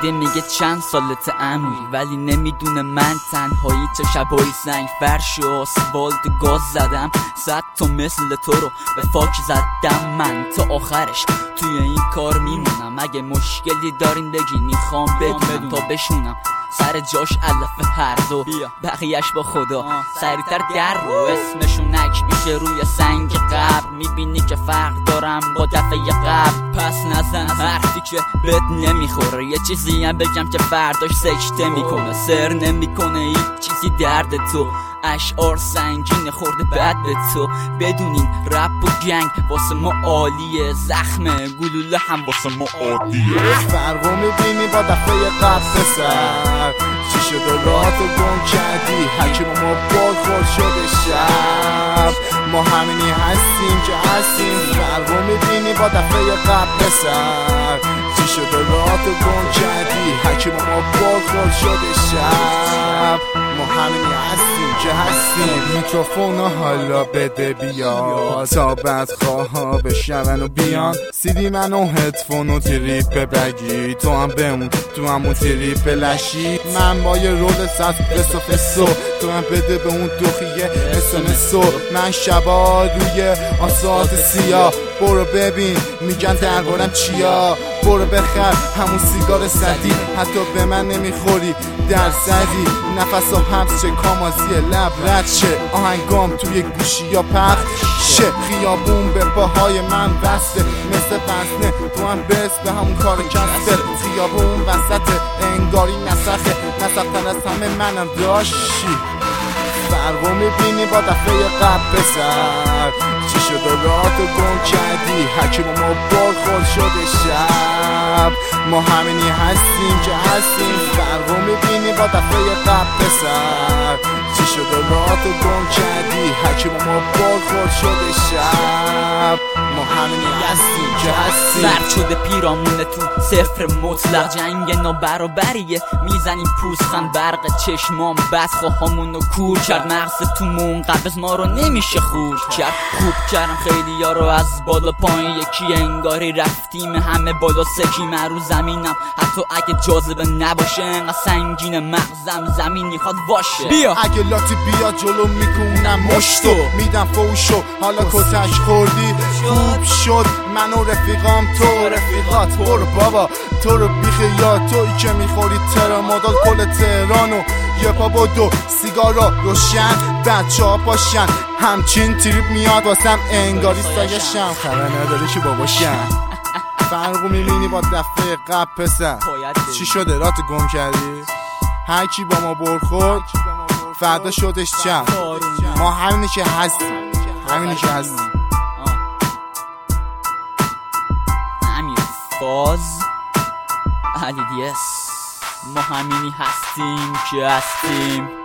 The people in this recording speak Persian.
اومده میگه چند سالت عموی، ولی نمیدونه من تنهایی چه شبایی سنگ فرش و آسفالت گاز زدم. 100 تا مثل تو رو به فاک زدم. من تا آخرش توی این کار میمونم. اگه مشکلی دارین بگین میخوام بدونم تا بشونم سر جاش علف هر دو، بقیهش با خدا. سریعتر در رو اسمشون نک میشه روی سنگ قبر. میبینی که فرق دارم با دفعه قبل. پس نزن حرفی که بد نمیخوره. یه چیزی هم بگم که فرداش سکته میکنه. سر نمیکنه هیچ چیزی درد تو. اشعار سنگین خورده بد به تو. بدونین رپ و گنگ واسه ما عالیه. زخم گلوله هم واسه ما عالیه. فرقو میبینی با دفعه قبل پسر. چی شده راهتو گم کردی؟ حکیم ما خورد شده شب. ما همینی هستیم که هستیم. فرقو میبینی با دفعه قبل پسر. چی شده راهتو گم کردی؟ حکیم ما خورد شده شب. ما همینی هستیم که هستیم. میکروفون حالا بده بیا تا بعد خواه بشون و بیان. سیدی من و هدفون و تریپ بگی. تو هم بمون تو همون تریپ لشی. من با یه رول ساز فسو تو هم بده به اون دوخیه اسمسو. من شبا روی آسات سیاه. برو ببین میگن دربارم چیا. برو بخر همون سیگار صدی. حتی به من نمیخوری در زدی. نفس و حبس چه کامازی لب رد شه. آهنگام توی گوشی یا پخت شه. خیابون به پاهای من وسته مثل فسنه. تو هم بس به همون کار کسته. خیابون وسط انگاری نسخه. نسختن از همه منم داشتی. فرقو میبینی با دفعه قبل پسر. چی شده راهتو گم کردی؟ حکیم ما خورد شده شب. ما همینی هستیم که هستیم. فرقو میبینی با دفعه قبل پسر. چی شده راهتو گم کردی؟ حکیم ما خورد شده شب. ما همینی هستیم که هستیم. زرد شده پیرامونه تو صفر مطلق. جنگ نابرابریه میزنیم پوزخند. برق چشمام بدخواهامونو کور کرد. مغز تو مون قبض ما رو نمیشه خور کرد. خوب کردم خیلی ها رو از بالا پایین. یکی انگاری رفتیم همه بالا سکی. من رو زمینم حتی اگه جاذبه نباشه. انقدر سنگین مغزم زمینی خواد باشه. بیا اگه لاتی بیا جلو میکنم مشتو. میدم فوشو حالا کتش خوردی. خوب شد من و رفیقام تو رفیقات. برو بابا تو رو بیخیال. تویی که میخوری ترامادال کل تهرانو. یه پا با دو سیگارا روشن. بچه ها باشن همچین تریپ میاد واسم انگاری سایشم. خبر نداره که باباشم. فرقو میبینی با دفعه قبل پسر. چی شده راتو گم کردی؟ هر کی با ما برخورد فردا شدش چم. ما همینی که هستیم. همینی که هستیم. امیر فاز علی دیس. ما همینی هستیم که هستیم.